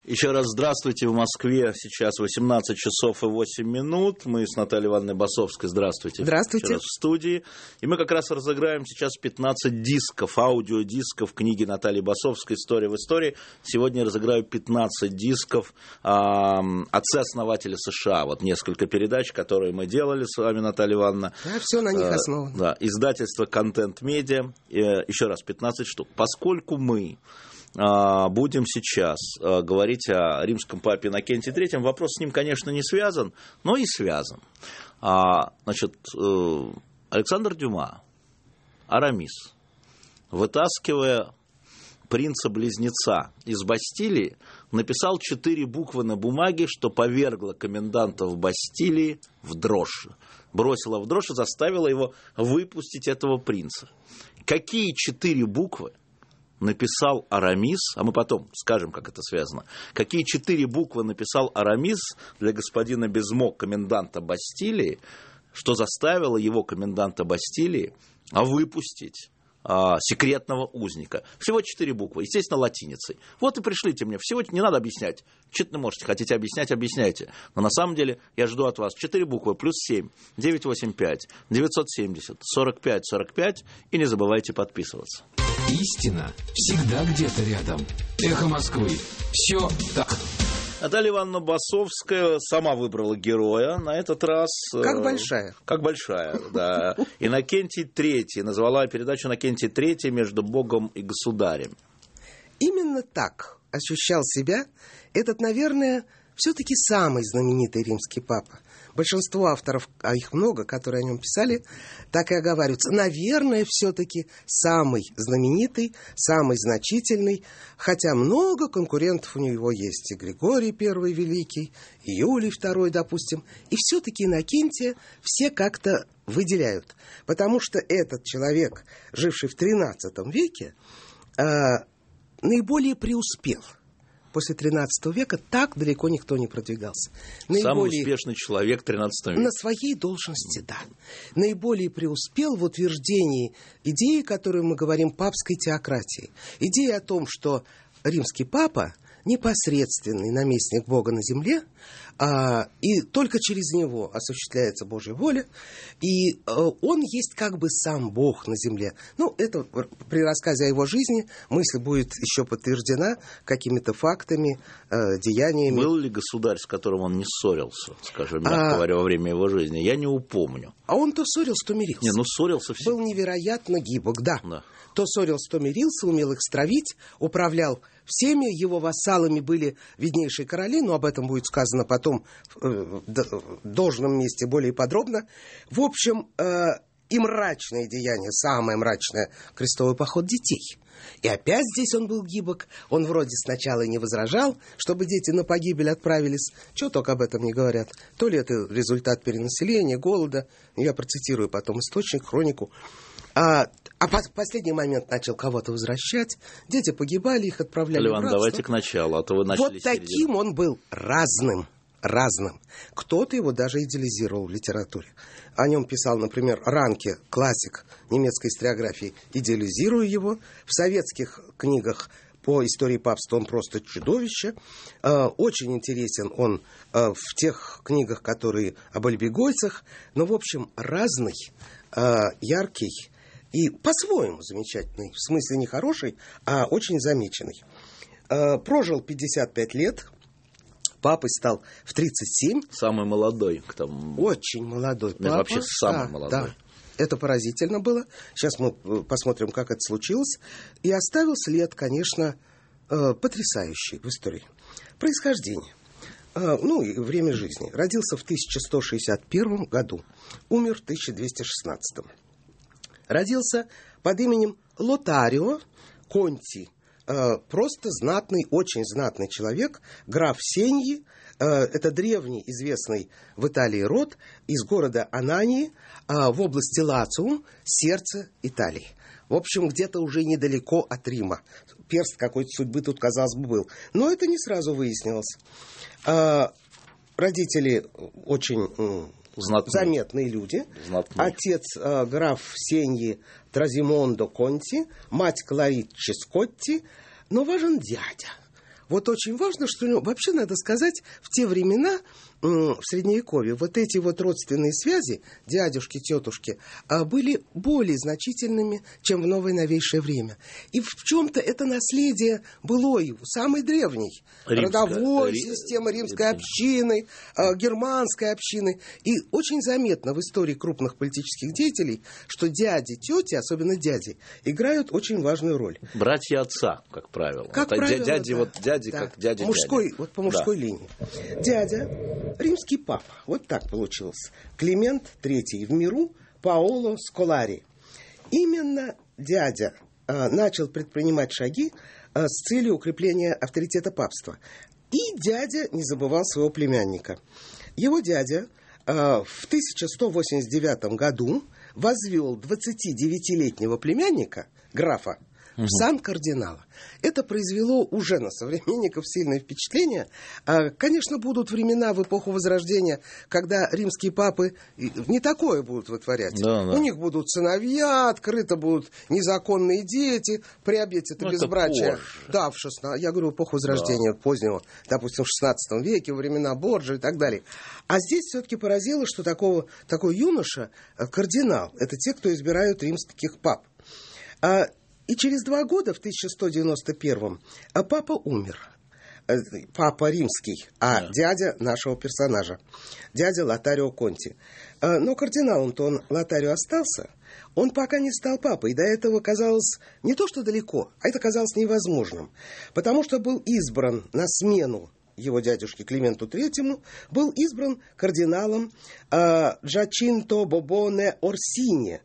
Еще раз здравствуйте. В Москве сейчас 18 часов и 8 минут. Мы с Натальей Ивановной Басовской. Здравствуйте. Здравствуйте. Еще раз в студии. И мы как раз разыграем сейчас 15 дисков, аудиодисков книги Натальи Басовской «История в истории». Сегодня я разыграю 15 дисков отца-основателя США. Вот несколько передач, которые мы делали с вами, Наталья Ивановна. Все на них основано. Да, издательство «Контент Медиа». Еще раз, 15 штук. Поскольку мы будем сейчас говорить о римском папе Иннокентии III. Вопрос с ним, конечно, не связан, но и связан. Значит, Александр Дюма, Арамис, вытаскивая принца-близнеца из Бастилии, написал 4 буквы на бумаге, что повергло комендантов Бастилии в дрожь. Бросило в дрожь и заставило его выпустить этого принца. Какие 4 буквы написал Арамис, а мы потом скажем, как это связано, какие 4 буквы написал Арамис для господина Безмо, коменданта Бастилии, что заставило его, коменданта Бастилии, выпустить секретного узника. Всего 4 буквы, естественно, латиницей. Вот и пришлите мне. Всего не надо объяснять. Что-то можете, хотите объяснять, объясняйте. Но на самом деле я жду от вас 4 буквы, +7, 985, 970, 45, 45. И не забывайте подписываться. Истина всегда где-то рядом. Эхо Москвы. Все так. Наталья Ивановна Басовская сама выбрала героя на этот раз. Как большая. Как большая, да. Иннокентий III. Назвала передачу «Иннокентий III. Между Богом и государем». Именно так ощущал себя этот, наверное, все-таки самый знаменитый римский папа. Большинство авторов, а их много, которые о нем писали, так и оговариваются. Наверное, все-таки самый знаменитый, самый значительный, хотя много конкурентов у него есть. И Григорий I Великий, и Юлий II, допустим. И все-таки Иннокентия все как-то выделяют. Потому что этот человек, живший в XIII веке, наиболее преуспел. После XIII века так далеко никто не продвигался. Самый успешный человек XIII века. На своей должности, да. Наиболее преуспел в утверждении идеи, которую мы говорим, папской теократии. Идея о том, что римский папа непосредственный наместник Бога на земле, и только через него осуществляется Божья воля, и он есть как бы сам Бог на земле. Ну, это при рассказе о его жизни мысль будет еще подтверждена какими-то фактами, деяниями. Был ли государь, с которым он не ссорился, скажем, мягко говоря, во время его жизни? Я не упомню. А он то ссорился, то мирился. Не, ссорился все. Был невероятно гибок, да. То ссорился, то мирился, умел их стравить, управлял всеми. Его вассалами были виднейшие короли, но об этом будет сказано потом в должном месте более подробно. В общем, и мрачное деяние, самое мрачное, крестовый поход детей. И опять здесь он был гибок. Он вроде сначала и не возражал, чтобы дети на погибель отправились. Чего только об этом не говорят. То ли это результат перенаселения, голода. Я процитирую потом источник, хронику. А в последний момент начал кого-то возвращать. Дети погибали, их отправляли в рабство. Давайте к началу, а то вы начали. Вот таким он был разным. Кто-то его даже идеализировал в литературе. О нем писал, например, Ранке, классик немецкой историографии, идеализируя его. В советских книгах по истории папства он просто чудовище. Очень интересен он в тех книгах, которые об альбегойцах. Но, в общем, разный, яркий и по-своему замечательный. В смысле не хороший, а очень замеченный. Прожил 55 лет. Папой стал в 37. Самый молодой. Очень молодой папа. Вообще самый молодой. Да. Это поразительно было. Сейчас мы посмотрим, как это случилось. И оставил след, конечно, потрясающий в истории. Происхождение. И время жизни. Родился в 1161 году. Умер в 1216. Родился под именем Лотарио Конти. Просто знатный, очень знатный человек, граф Сеньи. Это древний, известный в Италии род из города Анании в области Лациум, сердце Италии. В общем, где-то уже недалеко от Рима. Перст какой-то судьбы тут, казалось бы, был. Но это не сразу выяснилось. Родители очень заметные люди. Отец граф Сеньи Тразимондо Конти, мать Клариччи Скотти. Но важен дядя. Вот очень важно, что вообще надо сказать, в те времена, в Средневековье, вот эти вот родственные связи, дядюшки, тетушки, были более значительными, чем в новое новейшее время. И в чем-то это наследие былой, самой древней, родовой системы римской общины, германской общины. И очень заметно в истории крупных политических деятелей, что дяди, тети, особенно дяди, играют очень важную роль. Братья отца, как правило. Как правило, дяди, да. вот дяди, Да. как дяди. Вот по мужской линии. Дядя, римский папа, вот так получилось. Климент III, в миру Паоло Сколари. Именно дядя начал предпринимать шаги с целью укрепления авторитета папства. И дядя не забывал своего племянника. Его дядя в 1189 году возвел 29-летнего племянника, графа, в сан кардинала. Это произвело уже на современников сильное впечатление. Конечно, будут времена в эпоху Возрождения, когда римские папы не такое будут вытворять. Да. У них будут сыновья, открыто будут незаконные дети, при обете безбрачия. Да, я говорю, эпоху Возрождения, позднего, допустим, в 16 веке, во времена Борджиа и так далее. А здесь все-таки поразило, что такой юноша, кардинал, это те, кто избирают римских пап. И через 2 года, в 1191-м, папа умер. Папа римский, дядя нашего персонажа, дядя Лотарио Конти. Но кардиналом-то он Лотарио остался. Он пока не стал папой. До этого казалось не то что далеко, а это казалось невозможным. Потому что был избран на смену его дядюшке Клименту III, был избран кардиналом Джачинто Бобоне Орсини,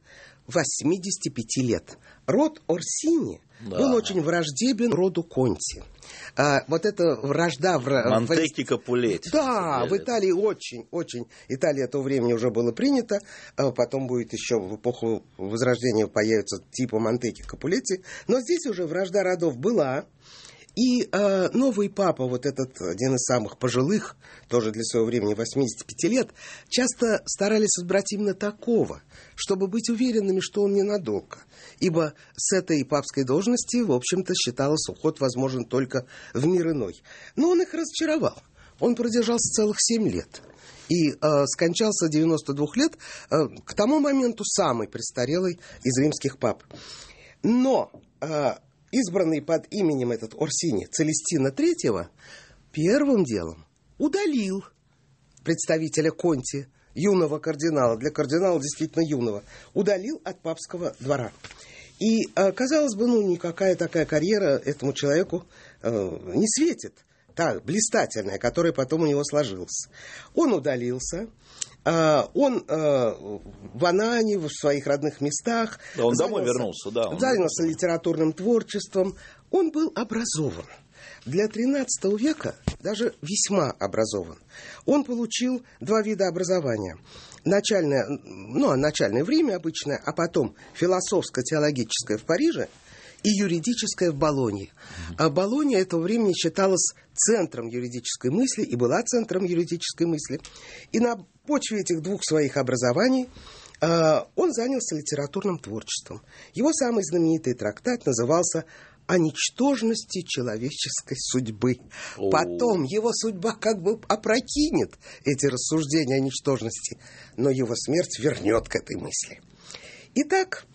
85 лет. Род Орсини был очень враждебен роду Конти. Вот эта вражда... Монтекки Капулетти. Да, в Италии очень. Италия того времени уже было принято. Потом будет еще в эпоху Возрождения появится типа Монтекки Капулетти. Но здесь уже вражда родов была. И новый папа, вот этот один из самых пожилых, тоже для своего времени 85 лет, часто старались избрать именно такого, чтобы быть уверенными, что он ненадолго. Ибо с этой папской должности, в общем-то, считалось, уход возможен только в мир иной. Но он их разочаровал. Он продержался целых 7 лет. И скончался 92 лет, к тому моменту самый престарелый из римских пап. Но... избранный под именем этот Орсини Целестина III первым делом удалил представителя Конти, юного кардинала, для кардинала действительно юного, удалил от папского двора. И, казалось бы, никакая такая карьера этому человеку не светит, та блистательная, которая потом у него сложилась. Он удалился. Он в Анане, в своих родных местах. Да, он домой вернулся, да. Занялся литературным творчеством. Он был образован. Для XIII века даже весьма образован. Он получил 2 вида образования. Начальное время обычное, а потом философско-теологическое в Париже и юридическое в Болонье. А Болонья этого времени считалась центром юридической мысли и была центром юридической мысли. И на почве этих 2 своих образований он занялся литературным творчеством. Его самый знаменитый трактат назывался «О ничтожности человеческой судьбы». Потом его судьба как бы опрокинет эти рассуждения о ничтожности, но его смерть вернет к этой мысли. Итак,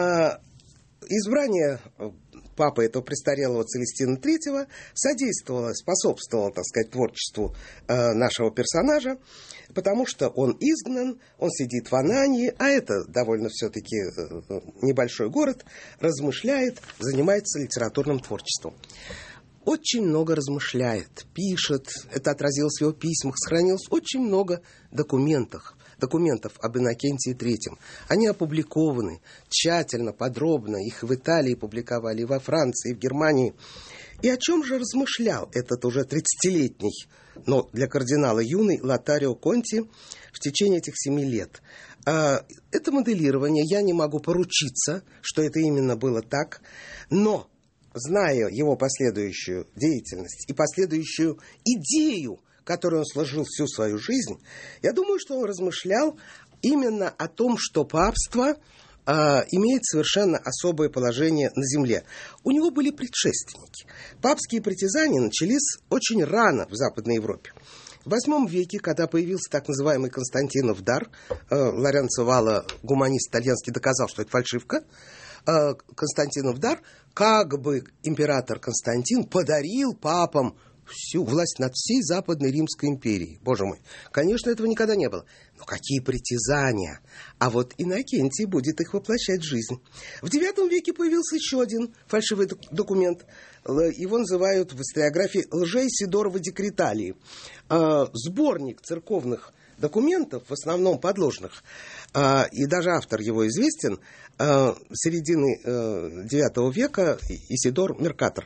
избрание папы этого престарелого Целестина III способствовало, так сказать, творчеству нашего персонажа, потому что он изгнан, он сидит в Анании, а это довольно все-таки небольшой город, размышляет, занимается литературным творчеством. Очень много размышляет, пишет, это отразилось в его письмах, сохранилось очень много документов об Иннокентии III. Они опубликованы тщательно, подробно. Их в Италии публиковали, и во Франции, и в Германии. И о чем же размышлял этот уже 30-летний, но для кардинала юный Лотарио Конти в течение этих 7 лет? Это моделирование, я не могу поручиться, что это именно было так, но, зная его последующую деятельность и последующую идею, которую он сложил всю свою жизнь, я думаю, что он размышлял именно о том, что папство имеет совершенно особое положение на земле. У него были предшественники. Папские притязания начались очень рано в Западной Европе. В VIII веке, когда появился так называемый Константинов дар, Лоренцо Валла, гуманист итальянский, доказал, что это фальшивка, Константинов дар, как бы император Константин подарил папам всю власть над всей Западной Римской империей. Боже мой, конечно, этого никогда не было. Но какие притязания! А вот Иннокентий будет их воплощать в жизнь. В IX веке появился еще один фальшивый документ. Его называют в историографии «Лже-Исидоровы декреталии». Сборник церковных документов, в основном подложных, и даже автор его известен, середины IX века, Исидор Меркатор,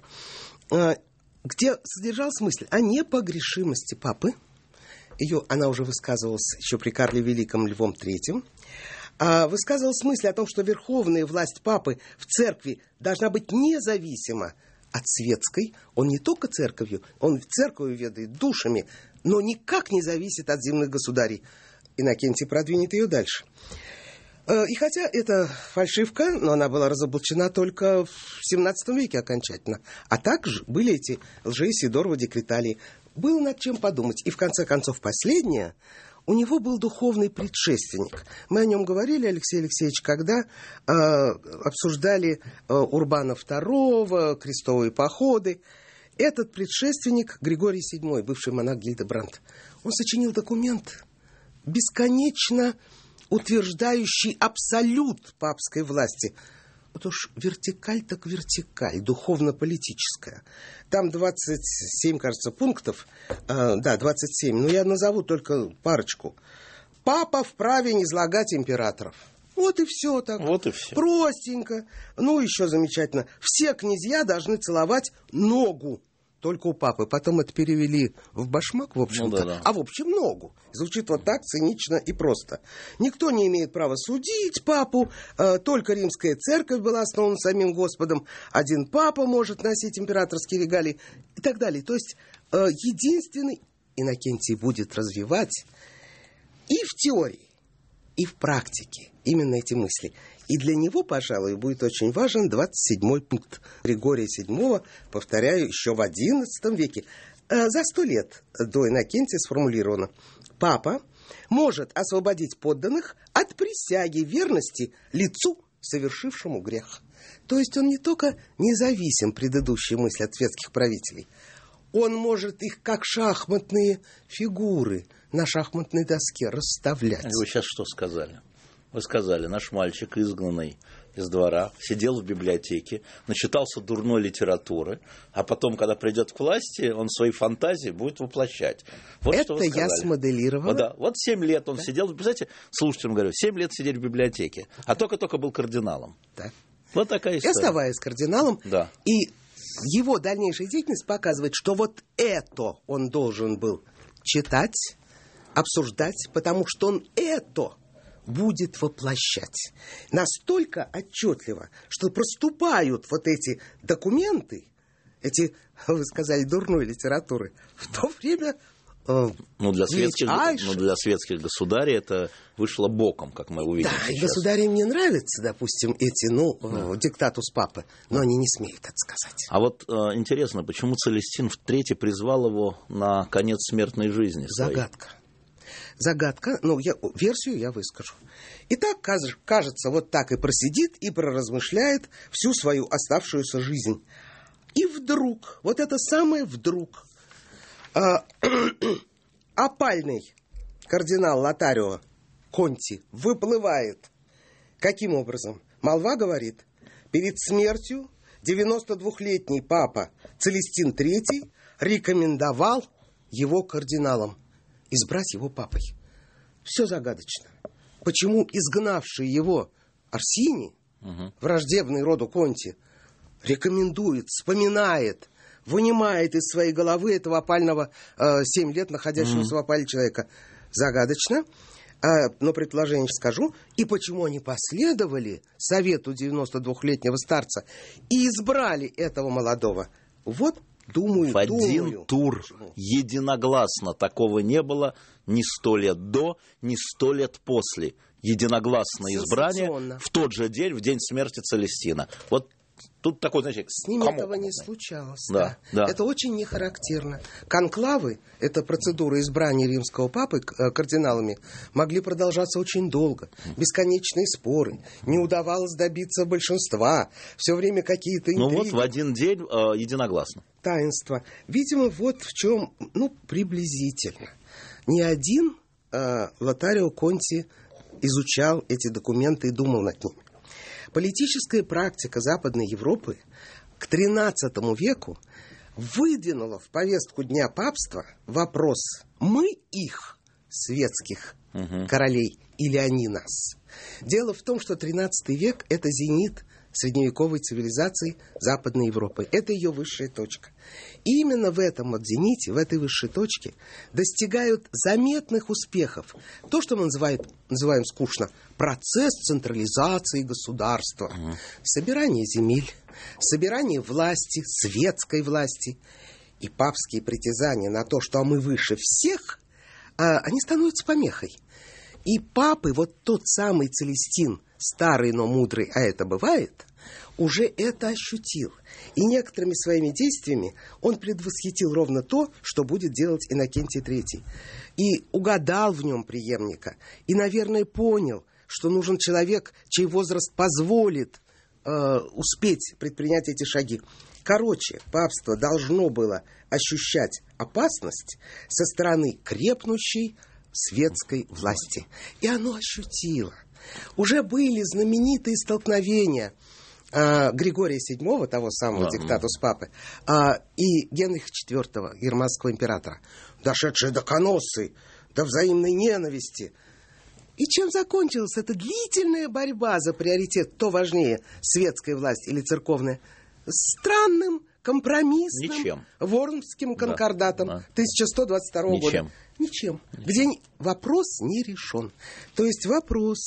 где содержалась мысль о непогрешимости папы. Она уже высказывалась еще при Карле Великом Львом III. Высказывалась мысль о том, что верховная власть папы в церкви должна быть независима от светской. Он не только церковью, он церковью ведает душами, но никак не зависит от земных государей. Иннокентий продвинет ее дальше. И хотя это фальшивка, но она была разоблачена только в XVII веке окончательно. А также были эти лже-Исидоровы декреталии. Было над чем подумать. И в конце концов последнее, у него был духовный предшественник. Мы о нем говорили, Алексей Алексеевич, когда обсуждали Урбана II, крестовые походы. Этот предшественник Григорий VII, бывший монах Гильдебранд, он сочинил документ бесконечно утверждающий абсолют папской власти. Вот уж вертикаль так вертикаль, духовно-политическая. Там 27, кажется, пунктов. 27, но я назову только парочку. Папа вправе низлагать императоров. Вот и все так. Вот и все. Простенько. Ну, еще замечательно. Все князья должны целовать ногу только у папы. Потом это перевели в башмак, в общем-то. Да. А в общем, ногу. Звучит вот так цинично и просто. Никто не имеет права судить папу. Только римская церковь была основана самим Господом. Один папа может носить императорские регалии и так далее. То есть единственный Иннокентий будет развивать и в теории, и в практике именно эти мысли. И для него, пожалуй, будет очень важен 27-й пункт Григория VII, повторяю, еще в XI веке. За 100 лет до Иннокентия сформулировано: папа может освободить подданных от присяги верности лицу, совершившему грех. То есть он не только независим, предыдущие мысли, от светских правителей, он может их, как шахматные фигуры, на шахматной доске расставлять. Вы сейчас что сказали? Вы сказали, наш мальчик, изгнанный из двора, сидел в библиотеке, начитался дурной литературы, а потом, когда придет к власти, он свои фантазии будет воплощать. Вот это что вы сказали. Я смоделировала. Вот, да. Вот 7 лет он сидел, представляете, слушателям говорю, 7 лет сидеть в библиотеке, а только-только был кардиналом. Да. Вот такая история. И оставаясь кардиналом, да. И его дальнейшая деятельность показывает, что вот это он должен был читать, обсуждать, потому что он это будет воплощать. Настолько отчетливо, что проступают вот эти документы, эти, вы сказали, дурной литературы, в то время для светских государей это вышло боком, как мы увидим сейчас. Да, и государям не нравятся, допустим, эти, диктатус папы, но они не смеют это сказать. А вот интересно, почему Целестин III призвал его на конец смертной жизни своей? Загадка, версию я выскажу. Итак, кажется, вот так и просидит, и проразмышляет всю свою оставшуюся жизнь. И вдруг, вот это самое вдруг, опальный кардинал Лотарио Конти выплывает. Каким образом? Молва говорит, перед смертью 92-летний папа Целестин III рекомендовал его кардиналам, избрать его папой. Все загадочно. Почему изгнавший его Арсений, враждебный роду Конти, рекомендует, вспоминает, вынимает из своей головы этого опального 7 лет находящегося в опале человека? Загадочно. Но предположение скажу. И почему они последовали совету 92-летнего старца и избрали этого молодого? Вот думаю. В один тур единогласно такого не было ни 100 лет до, ни 100 лет после. единогласное избрание в тот же день, в день смерти Целестина. Вот тут такой, знаете, с ними этого не случалось. Да. Это очень нехарактерно. Конклавы, это процедура избрания римского папы кардиналами, могли продолжаться очень долго. Бесконечные споры. Не удавалось добиться большинства. Все время какие-то интриги. Ну вот в один день единогласно. Таинство. Видимо, вот в чем, приблизительно. Ни один Лотарио Конти изучал эти документы и думал над ними. Политическая практика Западной Европы к XIII веку выдвинула в повестку дня папства вопрос: мы их, светских королей, или они нас? Дело в том, что XIII век – это зенит средневековой цивилизации Западной Европы. Это ее высшая точка. И именно в этом вот зените, в этой высшей точке достигают заметных успехов. То, что мы называем скучно процесс централизации государства. Собирание земель, собирание власти, светской власти. И папские притязания на то, что мы выше всех, они становятся помехой. И папы, вот тот самый Целестин, старый, но мудрый, а это бывает, уже это ощутил. И некоторыми своими действиями он предвосхитил ровно то, что будет делать Иннокентий III. И угадал в нем преемника. И, наверное, понял, что нужен человек, чей возраст позволит успеть предпринять эти шаги. Короче, папство должно было ощущать опасность со стороны крепнущей светской власти. И оно ощутило. Уже были знаменитые столкновения Григория VII, того самого диктатус папы, и Генриха IV, германского императора, дошедшие до коноссы, до взаимной ненависти. И чем закончилась эта длительная борьба за приоритет, кто важнее, светская власть или церковная? Странным, компромиссным, Вормским конкордатом 1122 года. Ничем. Где вопрос не решен. То есть вопрос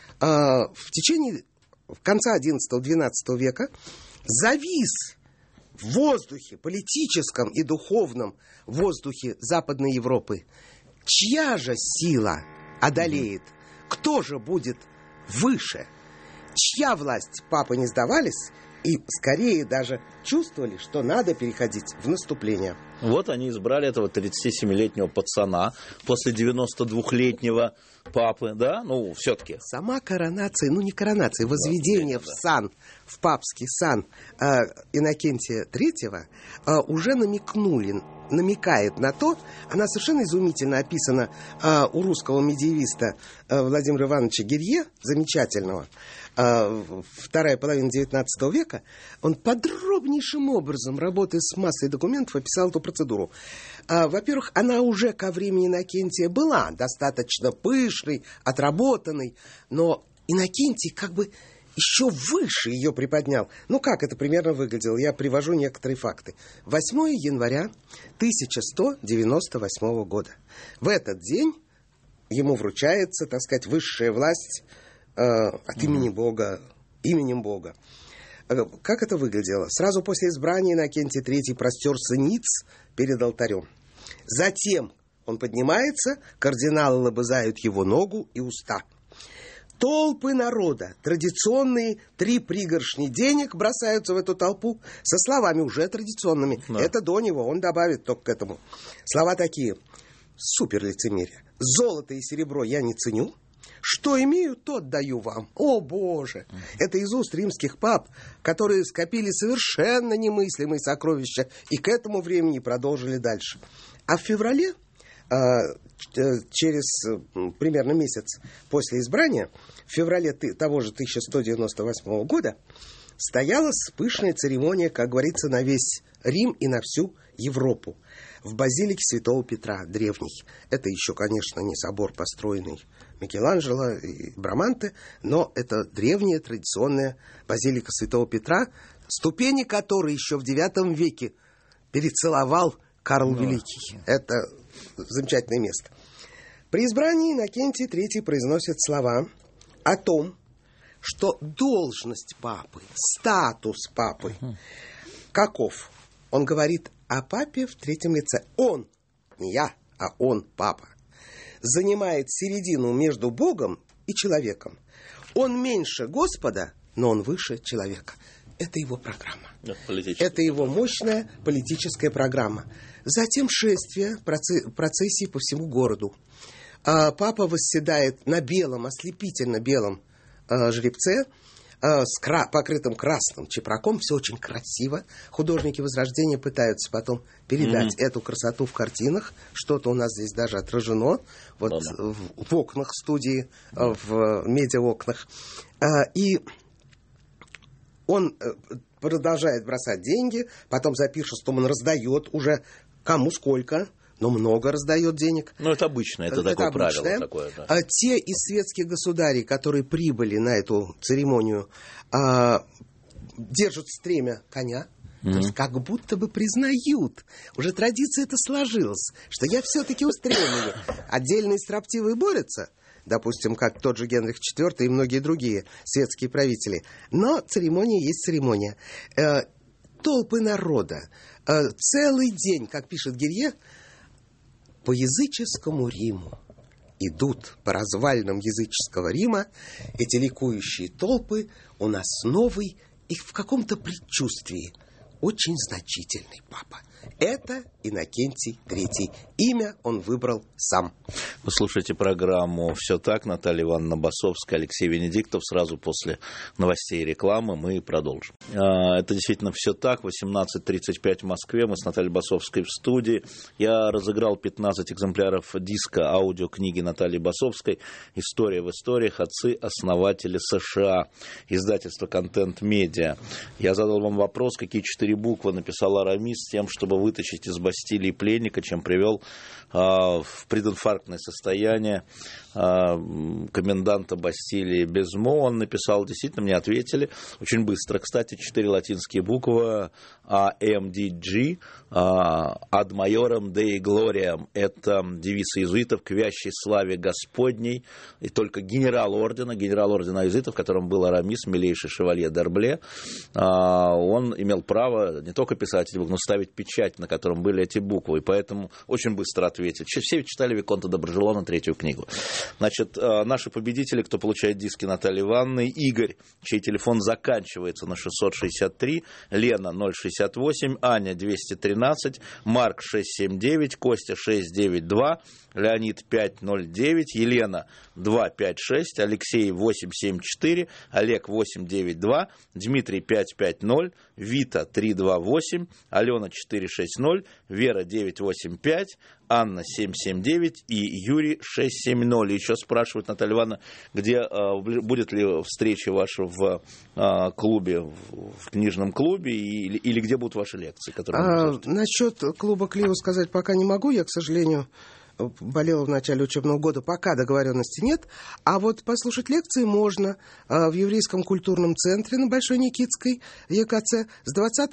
в течение конца XI-XII века завис в воздухе, политическом и духовном воздухе Западной Европы. Чья же сила одолеет? Кто же будет выше? Чья власть? Папы не сдавались и скорее даже чувствовали, что надо переходить в наступление. Вот они избрали этого 37-летнего пацана после 92-летнего папы, да? Ну, все-таки. Сама коронация, не коронация, возведение в сан, в папский сан Иннокентия III уже намекает на то, она совершенно изумительно описана у русского медиевиста Владимира Ивановича Гирье, замечательного, вторая половина XIX века, он подробнейшим образом, работая с массой документов, описал эту процедуру. Во-первых, она уже ко времени Иннокентия была достаточно пышной, отработанной, но Иннокентий как бы еще выше ее приподнял. Как это примерно выглядело? Я привожу некоторые факты. 8 января 1198 года. В этот день ему вручается, так сказать, высшая власть от именем Бога. Как это выглядело? Сразу после избрания Иннокентий III простерся ниц перед алтарем. Затем он поднимается, кардиналы лобызают его ногу и уста. Толпы народа, традиционные 3 пригоршни денег бросаются в эту толпу со словами уже традиционными. Да. Это до него, он добавит только к этому. Слова такие: супер лицемерие. Золото и серебро я не ценю. Что имею, то отдаю вам. О, Боже! Это из уст римских пап, которые скопили совершенно немыслимые сокровища и к этому времени продолжили дальше. А в феврале, через примерно месяц после избрания, в феврале того же 1198 года, состоялась пышная церемония, как говорится, на весь Рим и на всю Европу, в базилике Святого Петра, древней. Это еще, конечно, не собор, построенный Микеланджело и Браманте, но это древняя традиционная базилика Святого Петра, ступени которой еще в IX веке перецеловал Карл Великий. Это замечательное место. При избрании Иннокентий III произносит слова о том, что должность папы, статус папы, каков? Он говорит о папе в третьем лице. Он, не я, а он, папа, занимает середину между Богом и человеком. Он меньше Господа, но он выше человека. Это его программа. Это его мощная политическая программа. Затем шествие, процессии по всему городу. Папа восседает на белом, ослепительно белом жеребце, покрытым красным чепраком. Все очень красиво. Художники Возрождения пытаются потом передать эту красоту в картинах. Что-то у нас здесь даже отражено в окнах студии, в медиаокнах. И он продолжает бросать деньги, потом запишет, что он раздает уже кому сколько, но много раздает денег. Ну, это обычно, это такое правило. Такое, да. А те из светских государей, которые прибыли на эту церемонию, держат стремя коня. То есть как будто бы признают, уже традиция это сложилась, что я все-таки у стремени. Отдельные строптивые борются, допустим, как тот же Генрих IV и многие другие светские правители. Но церемония есть церемония. Толпы народа, целый день, как пишет Гирье, по языческому Риму идут, по развалинам языческого Рима, эти ликующие толпы, у нас новый и в каком-то предчувствии очень значительный папа. Это Иннокентий III. Имя он выбрал сам. Вы слушаете программу «Все так». Наталья Ивановна Басовская, Алексей Венедиктов. Сразу после новостей и рекламы мы продолжим. Это действительно «Все так». 18:35 в Москве. Мы с Натальей Басовской в студии. Я разыграл 15 экземпляров диска аудиокниги Натальи Басовской «История в историях. Отцы-основатели США». Издательство «Контент Медиа». Я задал вам вопрос, какие 4 буквы написал Арамис с тем, чтобы вытащить из Бастилии пленника, чем привел в прединфарктное состояние коменданта Бастилии Безмо. Он написал, действительно, мне ответили очень быстро. Кстати, 4 латинские буквы AMDG, ad majorem Dei gloriam. Это девиз иезуитов к вящей славе Господней. И только генерал ордена иезуитов, в котором был Арамис, милейший шевалье Д'Арбле, он имел право не только писать эти буквы, но ставить печать, на котором были эти буквы. И поэтому очень быстро ответил. Все читали Виконта Доброжелона, 3-ю книгу. Значит, наши победители, кто получает диски Натальи Ивановны: Игорь, чей телефон заканчивается на 663, Лена 068, Аня 213, Марк 679, Костя 692, Леонид 509, Елена 256, Алексей 874, Олег 892, Дмитрий 550, Вита 328, Алена 460, Вера 985, Анна 779 и Юрий 670. Еще спрашивают, Наталья Ивановна, где будет ли встреча ваша в клубе, в книжном клубе, или где будут ваши лекции? Насчет клуба Клио сказать пока не могу. Я, к сожалению, болела в начале учебного года, пока договоренности нет. А вот послушать лекции можно в Еврейском культурном центре на Большой Никитской, ЕКЦ. С 20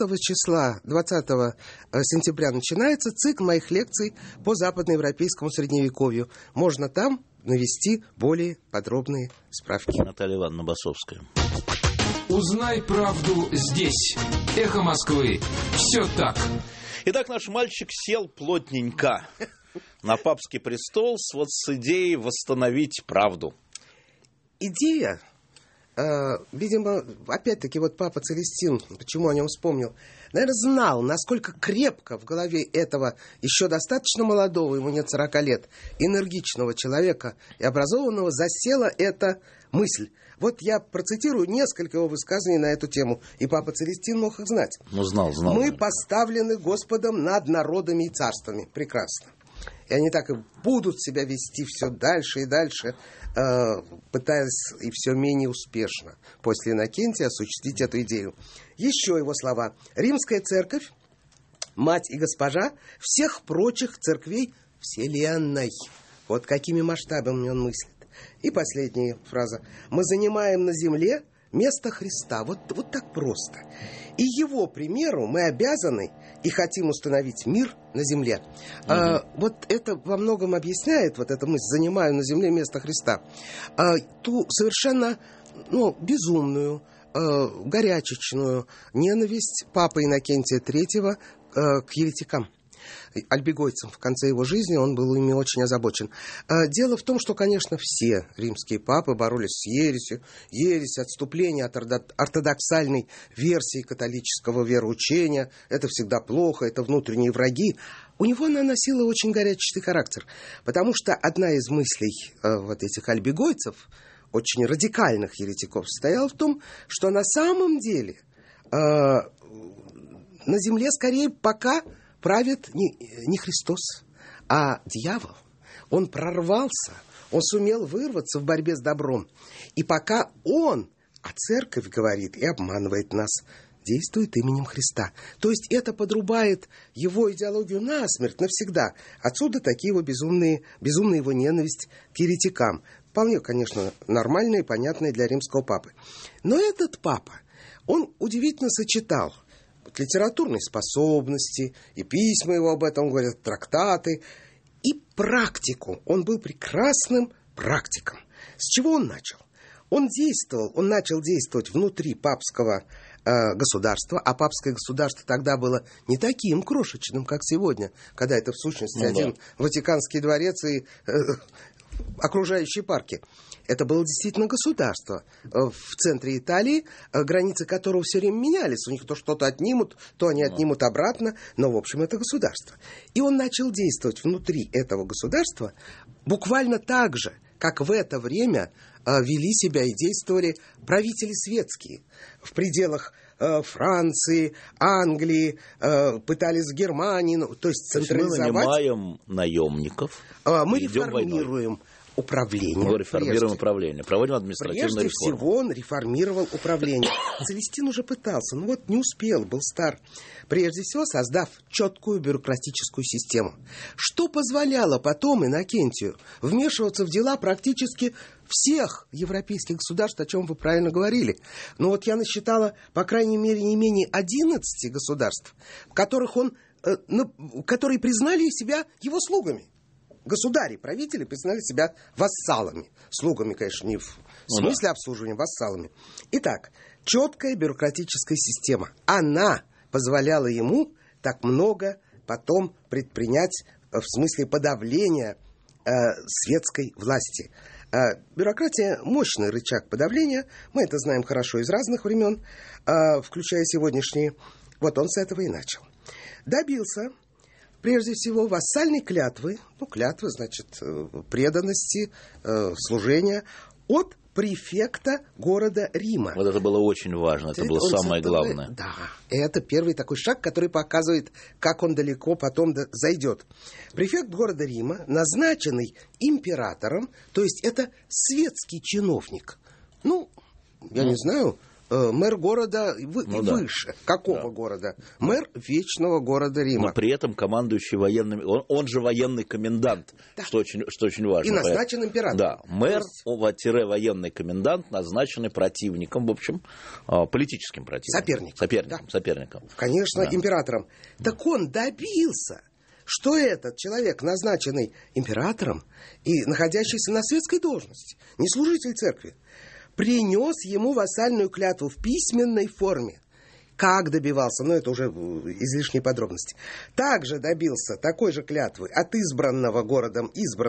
сентября начинается цикл моих лекций по западноевропейскому средневековью. Можно там навести более подробные справки. Наталья Ивановна Басовская. Узнай правду здесь. Эхо Москвы. Все так. Итак, наш мальчик сел плотненько на папский престол с идеей восстановить правду. Идея, видимо, опять-таки, вот папа Целестин, почему о нем вспомнил, наверное, знал, насколько крепко в голове этого еще достаточно молодого, ему нет 40 лет, энергичного человека и образованного засела эта мысль. Вот я процитирую несколько его высказаний на эту тему, и папа Целестин мог их знать. Ну, знал. Мы поставлены Господом над народами и царствами. Прекрасно. И они так и будут себя вести все дальше и дальше, пытаясь и все менее успешно после Иннокентия осуществить эту идею. Еще его слова. Римская церковь, мать и госпожа всех прочих церквей вселенной. Вот какими масштабами он мыслит. И последняя фраза. Мы занимаем на земле место Христа. Вот так просто. И его примеру мы обязаны и хотим установить мир на земле. Вот это во многом объясняет, вот эта мысль, занимаю на земле место Христа, ту совершенно безумную, горячечную ненависть папы Иннокентия III к еретикам. альбегойцам в конце его жизни, он был ими очень озабочен. Дело в том, что, конечно, все римские папы боролись с ересью. Ересь, отступление от ортодоксальной версии католического вероучения. Это всегда плохо, это внутренние враги. У него она носила очень горячий характер, потому что одна из мыслей вот этих альбегойцев, очень радикальных еретиков, состояла в том, что на самом деле на земле скорее пока правит не Христос, а дьявол. Он прорвался, он сумел вырваться в борьбе с добром. И пока он, а церковь говорит и обманывает нас, действует именем Христа. То есть это подрубает его идеологию насмерть, навсегда. Отсюда такие его безумная его ненависть к еретикам. Вполне, конечно, нормальная и понятная для римского папы. Но этот папа, он удивительно сочетал литературные способности, и письма его об этом говорят, трактаты, и практику. Он был прекрасным практиком. С чего он начал? Он начал действовать внутри папского государства, а папское государство тогда было не таким крошечным, как сегодня, когда это в сущности один Ватиканский дворец и окружающие парки. Это было действительно государство в центре Италии, границы которого все время менялись. У них то что-то отнимут, то они отнимут обратно, но, в общем, это государство. И он начал действовать внутри этого государства буквально так же, как в это время вели себя и действовали правители светские. В пределах Франции, Англии, пытались в Германии, то есть централизовать. Мы нанимаем наемников. Мы реформируем управление. Мы реформируем управление, проводим административную реформу. Прежде всего он реформировал управление. Целестин уже пытался, но вот не успел, был стар. Прежде всего создав четкую бюрократическую систему, что позволяло потом Иннокентию вмешиваться в дела практически всех европейских государств, о чем вы правильно говорили. Но вот я насчитала, по крайней мере, не менее 11 государств, которые признали себя его слугами. Государи, правители признали себя вассалами. Слугами, конечно, не в смысле обслуживания, вассалами. Итак, четкая бюрократическая система. Она позволяла ему так много потом предпринять в смысле подавления светской власти. Бюрократия – мощный рычаг подавления. Мы это знаем хорошо из разных времен, включая сегодняшние. Вот он с этого и начал. Добился, прежде всего, вассальной клятвы, клятвы, значит, преданности, служения от префекта города Рима. Вот это было очень важно, это было самое главное. Да, это первый такой шаг, который показывает, как он далеко потом зайдет. Префект города Рима, назначенный императором, то есть это светский чиновник. Я не знаю, мэр города выше. Какого города? Мэр вечного города Рима. Но при этом командующий военными... Он же военный комендант, да. что очень важно. И назначен императором. Да, мэр-военный комендант, назначенный противником, в общем, политическим противником. Соперником. Конечно, императором. Так он добился, что этот человек, назначенный императором и находящийся на светской должности, не служитель церкви, принес ему вассальную клятву в письменной форме. Как добивался, это уже излишние подробности. Также добился такой же клятвы от избранного городом,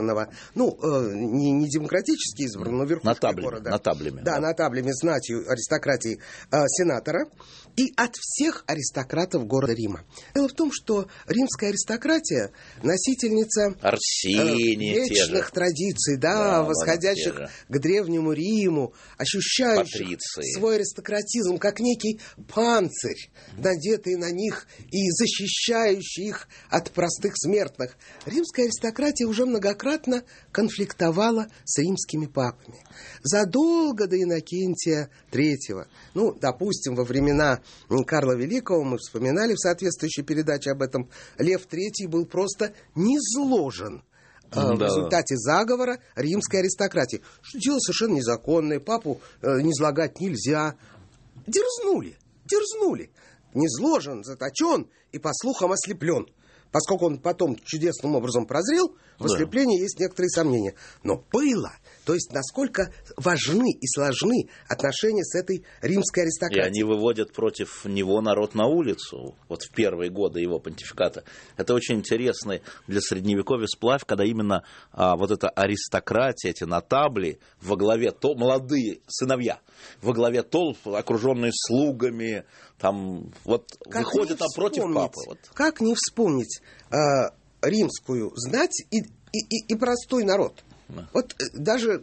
не демократически избранного, но верхушкой города. На таблеме. Да, на таблеме знатью аристократии сенатора и от всех аристократов города Рима. Дело в том, что римская аристократия носительница вечных традиций, восходящих к древнему Риму, ощущающих свой аристократизм как некий панцирь, надетый на них и защищающий их от простых смертных. Римская аристократия уже многократно конфликтовала с римскими папами. Задолго до Иннокентия III, допустим, во времена Карла Великого, мы вспоминали в соответствующей передаче об этом, Лев III был просто низложен в результате заговора римской аристократии. Что дело совершенно незаконное, папу низлагать нельзя. Дерзнули. Низложен, заточен и, по слухам, ослеплен. Поскольку он потом чудесным образом прозрел, в ослеплении есть некоторые сомнения. Но было. То есть, насколько важны и сложны отношения с этой римской аристократией. И они выводят против него народ на улицу, вот в первые годы его понтификата. Это очень интересный для Средневековья сплав, когда именно вот эта аристократия, эти нотабли, во главе молодые сыновья, во главе толп, окруженные слугами, там вот как выходят против папы. Вот. Как не вспомнить римскую знать и простой народ? Да. Вот даже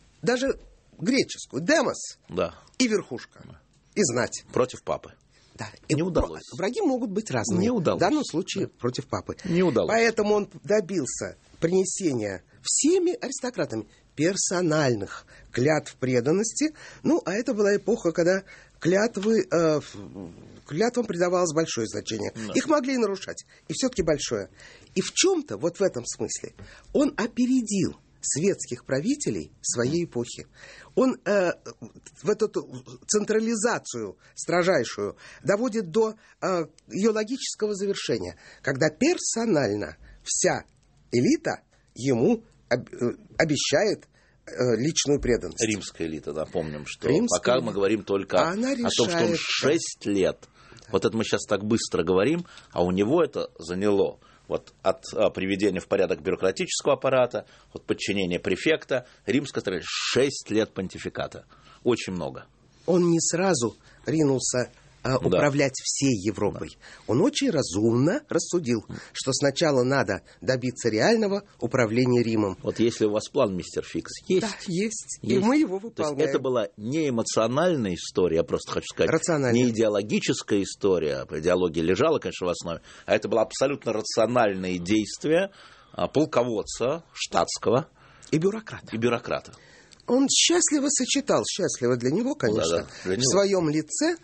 греческую, демос, да, и верхушка, и знать. Против папы. Да. Не удалось. Враги могут быть разные. Не удалось. В данном случае против папы. Не удалось. Поэтому он добился принесения всеми аристократами персональных клятв преданности. Ну, а это была эпоха, когда клятвам придавалось большое значение. Да. Их могли и нарушать, и все-таки большое. И в чем-то, вот в этом смысле, он опередил светских правителей своей эпохи. Он в эту централизацию строжайшую доводит до ее логического завершения, когда персонально вся элита ему обещает личную преданность. Римская элита, напомним, что Римская... пока мы говорим только о том, что он 6 лет. Да. Вот это мы сейчас так быстро говорим, а у него это заняло вот от приведения в порядок бюрократического аппарата, от подчинения префекта, римская страна 6 лет понтификата. Очень много. Он не сразу ринулся управлять всей Европой. Да. Он очень разумно рассудил, что сначала надо добиться реального управления Римом. Вот если у вас план, мистер Фикс, есть? Да, есть. И мы его выполняем. То есть это была не эмоциональная история, я просто хочу сказать, не идеологическая история, идеология лежала, конечно, в основе, а это было абсолютно рациональное действие полководца штатского и бюрократа. Он счастливо для него, конечно, для него. В своем лице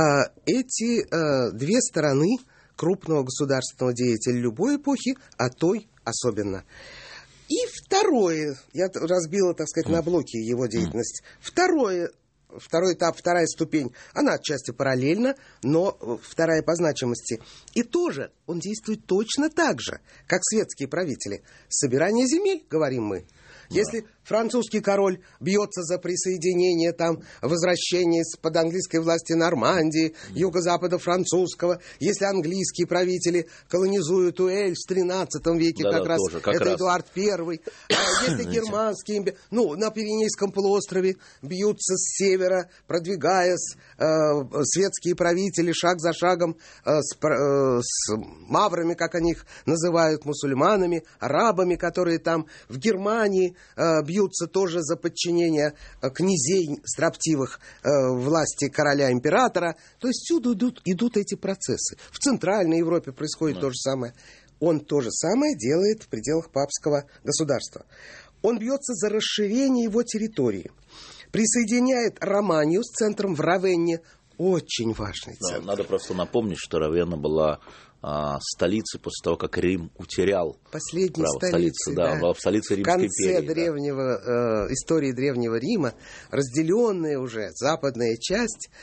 эти две стороны крупного государственного деятеля любой эпохи, а той особенно. И второе, я разбила, так сказать, на блоки его деятельность. Второй этап, вторая ступень, она отчасти параллельна, но вторая по значимости. И тоже он действует точно так же, как светские правители. Собирание земель, говорим мы. Если французский король бьется за присоединение, там, возвращение из-под английской власти Нормандии, юго-запада французского, если английские правители колонизуют Уэльс в XIII веке, как раз Эдуард I, если германские, на Пиренейском полуострове бьются с севера, продвигаясь светские правители шаг за шагом с маврами, как они их называют, мусульманами, арабами, которые там в Германии бьются тоже за подчинение князей строптивых власти короля-императора. То есть всюду идут эти процессы. В Центральной Европе происходит то же самое. Он то же самое делает в пределах папского государства. Он бьется за расширение его территории. Присоединяет Романию с центром в Равенне. Очень важный центр. Надо просто напомнить, что Равенна была столицей после того, как Рим утерял последней столицы, в столице Римской империи. В конце истории Древнего Рима, разделенная уже западная часть,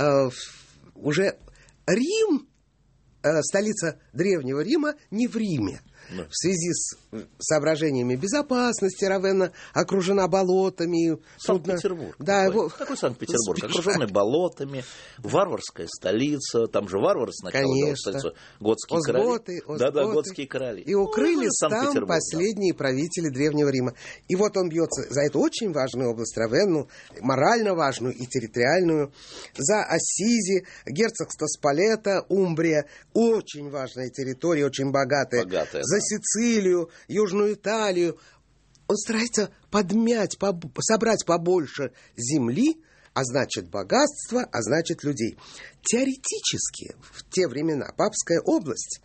уже Рим, столица Древнего Рима, не в Риме. В связи с соображениями безопасности Равенна окружена болотами. Санкт-Петербург. Да, какой Санкт-Петербург? Окруженный болотами, варварская столица. Там же варвары сначала были столицу. Готские короли. Готские короли. И укрылись там последние правители Древнего Riма. И вот он бьется за эту очень важную область Равенну, морально важную и территориальную, за Ассизи, герцогство Спалетто, Умбрия. Очень важная территория, очень богатая. За Сицилию, Южную Италию. Он старается собрать побольше земли, а значит богатства, а значит людей. Теоретически в те времена Папская область,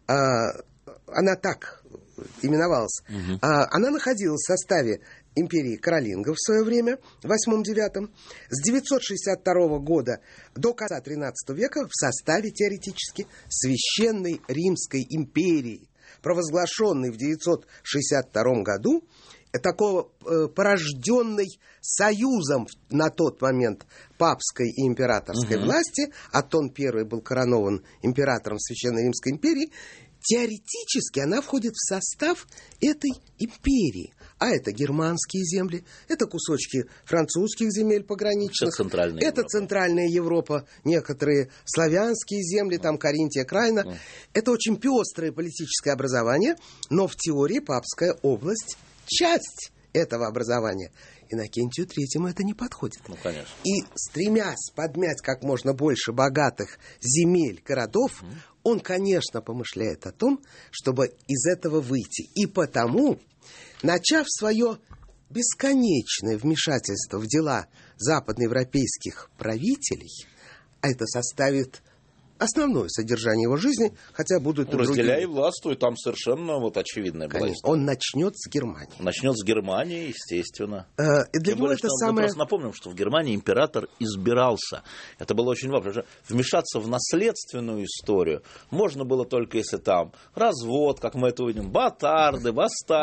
она так именовалась, она находилась в составе империи каролингов в свое время, в 8-9, с 962 года до конца XIII века в составе теоретически Священной Римской империи, провозглашенный в 962 году, такого порожденной союзом на тот момент папской и императорской власти, Аттон I был коронован императором Священной Римской империи, теоретически она входит в состав этой империи. А это германские земли, это кусочки французских земель пограничных, это Центральная Европа, некоторые славянские земли, там Каринтия, Крайна. Это очень пестрое политическое образование, но в теории Папская область – часть этого образования. Иннокентию Третьему это не подходит. Ну, конечно. И стремясь подмять как можно больше богатых земель, городов, он, конечно, помышляет о том, чтобы из этого выйти. И потому, начав свое бесконечное вмешательство в дела западноевропейских правителей, а это составит основное содержание его жизни, хотя будут и другие. Разделяй и властвуй, там совершенно очевидная была история. Он начнет с Германии. Начнет с Германии, естественно. И для него это самое... Мы просто напомним, что в Германии император избирался. Это было очень важно. Вмешаться в наследственную историю можно было только если там развод, как мы это увидим, бастарды.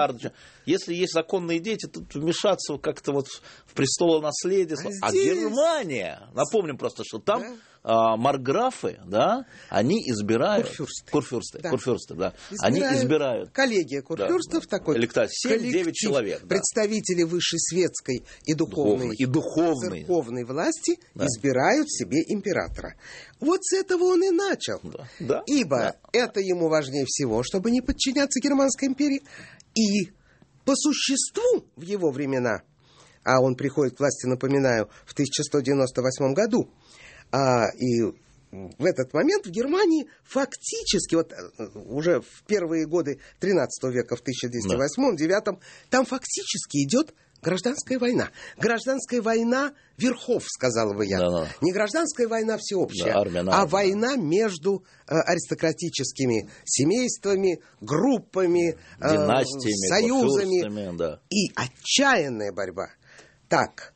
Если есть законные дети, тут вмешаться как-то вот в престолонаследие. А Германия, напомним просто, что там... Да. Марграфы, да, они избирают... Курфюрсты, да. Они избирают... Коллегия курфюрстов, да, такой 7-9 человек. Да. Представители высшей светской и духовной церковной власти, да, избирают себе императора. Вот с этого он и начал. Да. Ибо это ему важнее всего, чтобы не подчиняться Германской империи. И по существу в его времена, а он приходит к власти, напоминаю, в 1198 году, и в этот момент в Германии фактически, вот уже в первые годы XIII века, в 1208-1209, там фактически идет гражданская война. Гражданская война верхов, сказала бы я. Да. Не гражданская война всеобщая, а война между аристократическими семействами, группами, династиями, союзами. Да. И отчаянная борьба. Так,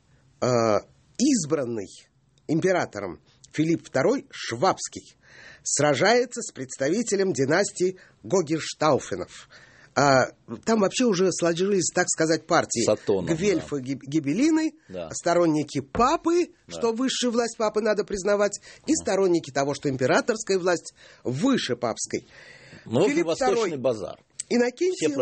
избранный императором Филипп II Швабский сражается с представителем династии Гогенштауфенов. Там вообще уже сложились, так сказать, партии. Гвельфы, да, Гибеллины, да, сторонники папы, да, что высшую власть папы надо признавать, и сторонники того, что императорская власть выше папской. Ну, Филипп II базар. Иннокентий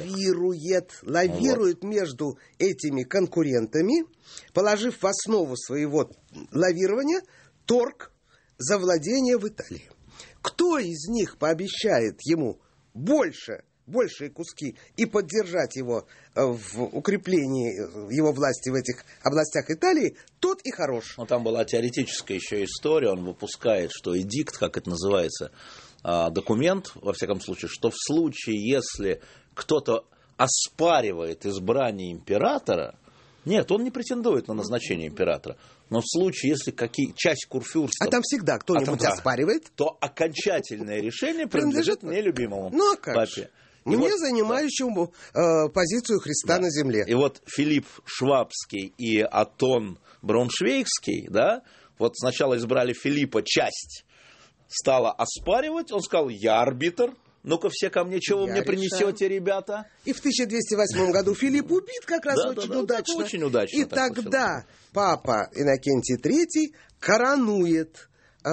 лавирует между этими конкурентами, положив в основу своего лавирования торг за владение в Италии. Кто из них пообещает ему большие куски и поддержать его в укреплении его власти в этих областях Италии, тот и хорош. Но там была теоретическая еще история, он выпускает, что эдикт, как это называется, документ, во всяком случае, что в случае, если кто-то оспаривает избрание императора, нет, он не претендует на назначение императора, но в случае, если часть курфюрстов... А там всегда кто-нибудь оспаривает? То окончательное решение принадлежит мне любимому папе. Мне, занимающему позицию Христа на земле. И вот Филипп Швабский и Атон Брауншвейгский, да, вот сначала избрали Филиппа, часть стала оспаривать, он сказал: я арбитр, ну-ка все ко мне, чего вы мне принесете, ребята? И в 1208 году Филипп убит как раз очень удачно. Очень удачно. И тогда папа Иннокентий III коронует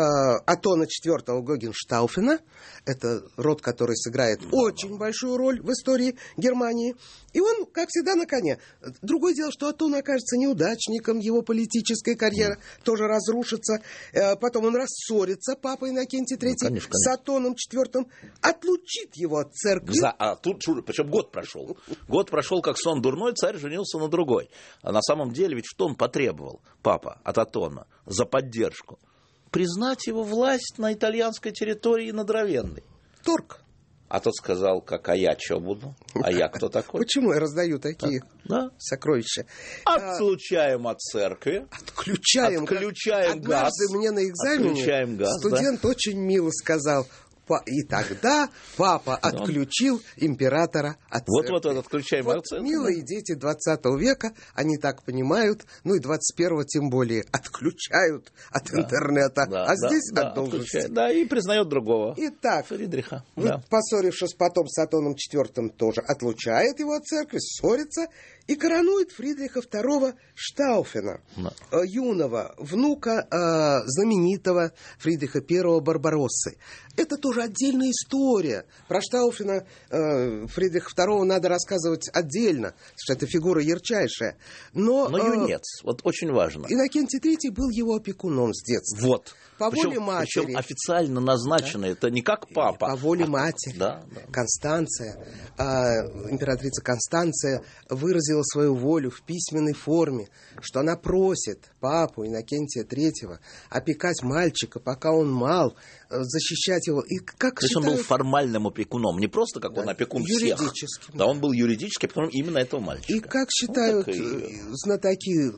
Атона IV Гогенштауфена. Это род, который сыграет очень большую роль в истории Германии. И он, как всегда, на коне. Другое дело, что Атон окажется неудачником, его политическая карьера тоже разрушится. Потом он рассорится, папа Иннокентий III, с Атоном IV, отлучит его от церкви. Причем год прошел. Год прошел, как сон дурной, царь женился на другой. А на самом деле, ведь что он потребовал, папа, от Атона за поддержку? Признать его власть на итальянской территории над Равенной. Торг. А тот сказал, а я что буду? А я кто такой? Почему я раздаю такие сокровища? Отлучаем от церкви. Отключаем газ. Однажды мне на экзамене студент очень мило сказал: и тогда папа отключил императора от церкви. Вот отключаем от церкви. Милые дети 20 века, они так понимают, ну и 21-го тем более, отключают от интернета, здесь от должности. Да, и признает другого. Итак, Фридриха. Поссорившись потом с Атоном IV, тоже отлучает его от церкви, ссорится и коронует Фридриха II Штауфена, юного внука знаменитого Фридриха I Барбароссы. Это тоже уже отдельная история. Про Штауфена Фридриха II надо рассказывать отдельно, потому что это фигура ярчайшая. Но юнец, вот очень важно. Иннокентий III был его опекуном с детства. Вот. По воле матери. Причем официально назначенный, это не как папа. По воле матери. Да. Констанция, императрица Констанция выразила свою волю в письменной форме, что она просит папу Иннокентия III опекать мальчика, пока он мал, защищать его. И как То есть он был формальным опекуном, не просто как он опекун всех. Юридическим. Да, он был юридически опекуном именно этого мальчика. И как считают знатоки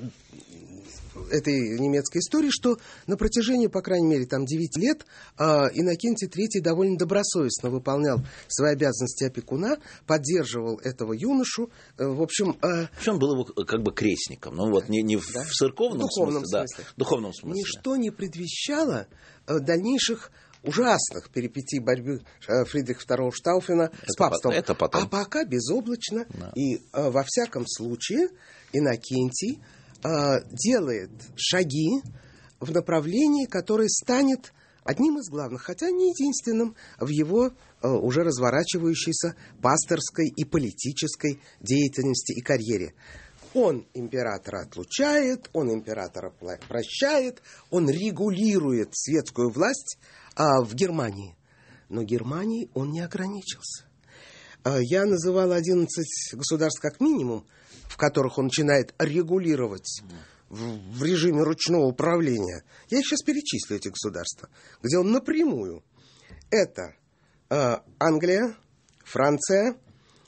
этой немецкой истории, что на протяжении, по крайней мере, 9 лет Иннокентий III довольно добросовестно выполнял свои обязанности опекуна, поддерживал этого юношу. В общем... Он был его как бы крестником, не в церковном смысле. В духовном смысле. Ничто не предвещало дальнейших ужасных перипетий борьбы Фридриха II Штауфена с папством. Это потом. А пока безоблачно. Да. И во всяком случае Иннокентий делает шаги в направлении, которое станет одним из главных, хотя не единственным, в его уже разворачивающейся пасторской и политической деятельности и карьере. Он императора отлучает, он императора прощает, он регулирует светскую власть в Германии. Но Германией он не ограничился. Я называл 11 государств как минимум, в которых он начинает регулировать в режиме ручного управления. Я их сейчас перечислю, эти государства, где он напрямую. Это Англия, Франция,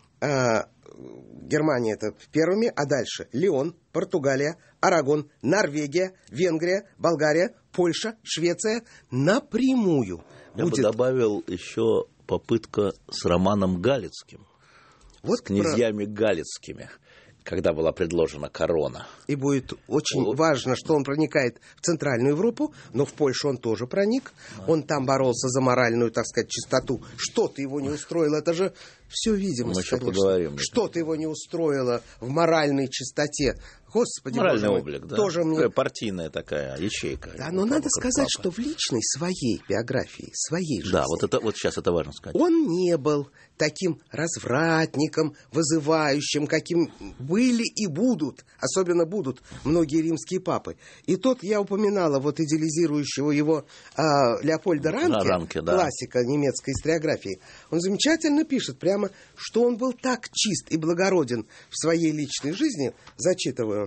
Германия это первыми, а дальше Леон, Португалия, Арагон, Норвегия, Венгрия, Болгария, Польша, Швеция напрямую. Я бы добавил еще попытка с Романом Галицким, с князьями Галицкими, когда была предложена корона. И будет очень важно, что он проникает в Центральную Европу, но в Польшу он тоже проник. Он там боролся за моральную, так сказать, чистоту. Что-то его не устроило, это же все видимость, мы еще конечно. Поговорим. Что-то его не устроило в моральной чистоте. Господи, моральный мой, облик, да. Тоже мне... партийная такая ячейка. Да, но надо сказать, что в личной своей биографии, своей жизни... Да, вот сейчас это важно сказать. Он не был таким развратником, вызывающим, каким были и будут, особенно будут многие римские папы. И тот, я упоминала, идеализирующего его Леопольда Ранке, да. Классика немецкой историографии, он замечательно пишет прямо, что он был так чист и благороден в своей личной жизни, зачитываю,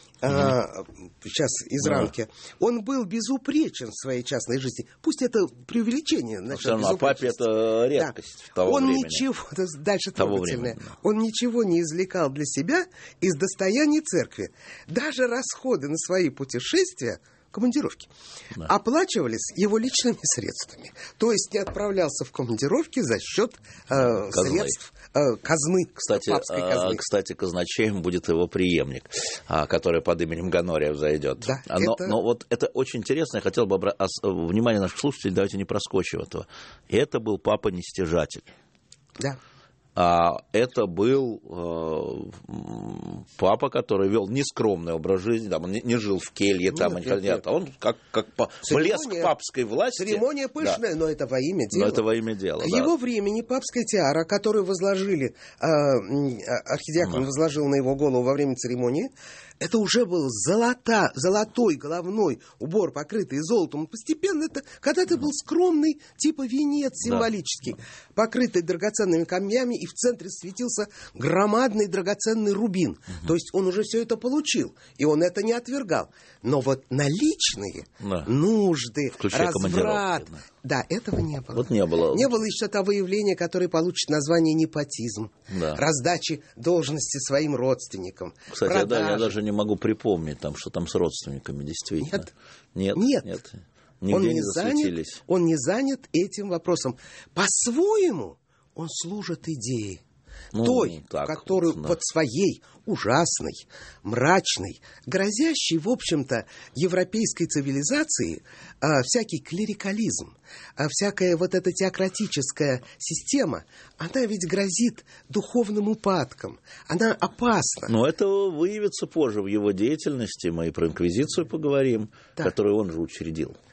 сейчас из Ранке. Он был безупречен в своей частной жизни. Пусть это преувеличение. А папе это редкость того времени. Дальше трогательное. Он ничего не извлекал для себя из достояний церкви. Даже расходы на свои путешествия, командировки, оплачивались его личными средствами. То есть не отправлялся в командировки за счет средств казны, папской казны. Кстати, казначеем будет его преемник, который под именем Гонория взойдет. Да, но это очень интересно. Я хотел бы внимание наших слушателей, давайте не проскочим этого. Это был папа-нестяжатель. Да. Это был папа, который вел нескромный образ жизни, там, он не жил в келье, нет. Он как блеск папской власти. Церемония пышная, но это во имя дела. К его времени папская тиара, которую возложили, архидиакон возложил на его голову во время церемонии, это уже был золотой головной убор, покрытый золотом. Постепенно это, когда-то был скромный, типа венец символический, покрытый драгоценными камнями, и в центре светился громадный драгоценный рубин. То есть он уже все это получил, и он это не отвергал. Но наличные нужды, разврат, этого не было. Не было. Не было еще того явления, которое получит название непотизм. Раздачи должности своим родственникам. Кстати, я даже не могу припомнить, что там с родственниками действительно. Нет. Нигде не засветились. Он не занят этим вопросом. По-своему он служит идее. Которую под своей ужасной, мрачной, грозящей, в общем-то, европейской цивилизации всякий клерикализм, всякая эта теократическая система, она ведь грозит духовным упадком, она опасна. Но это выявится позже в его деятельности, мы и про инквизицию поговорим, которую он же учредил.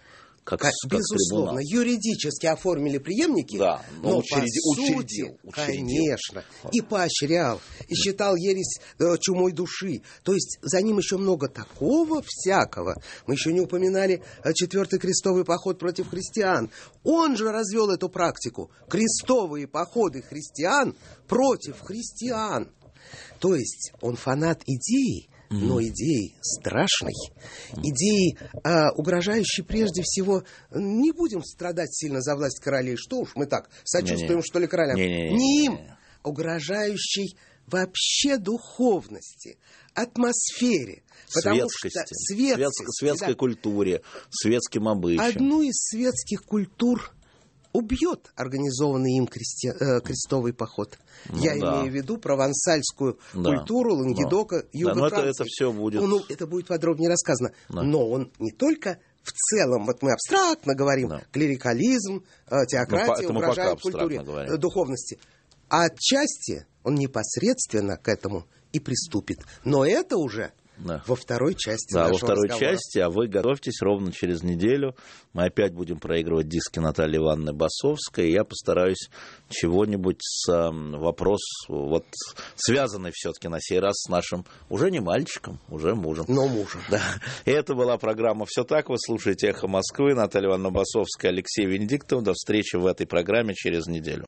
Безусловно, юридически оформили преемники, да, но по сути, конечно, и поощрял, и считал ересь чумой души. То есть за ним еще много такого всякого. Мы еще не упоминали Четвертый крестовый поход против христиан. Он же развел эту практику. Крестовые походы христиан против христиан. То есть он фанат идеи, но идеи страшной, идеи, угрожающей прежде всего, не будем страдать сильно за власть королей, что уж мы так сочувствуем, что ли, королям, не им, угрожающей вообще духовности, атмосфере, светской культуре, светским обычаям. Одну из светских культур убьет организованный им крестовый поход. Я имею в виду провансальскую культуру Лангедока, Юга Франции. Это все будет... это будет подробнее рассказано. Но он не только в целом, вот мы абстрактно говорим, клерикализм, теократия угрожает культуре, духовности. А отчасти он непосредственно к этому и приступит. Но это уже... во второй части нашего разговора. Во второй части, а вы готовьтесь, ровно через неделю мы опять будем проигрывать диски Натальи Ивановны Басовской, и я постараюсь чего-нибудь вопрос, связанный все-таки на сей раз с нашим уже не мальчиком, уже мужем. Но мужем. Да. И это была программа «Все так». Вы слушаете «Эхо Москвы». Наталья Ивановна Басовская, Алексей Венедиктов. До встречи в этой программе через неделю.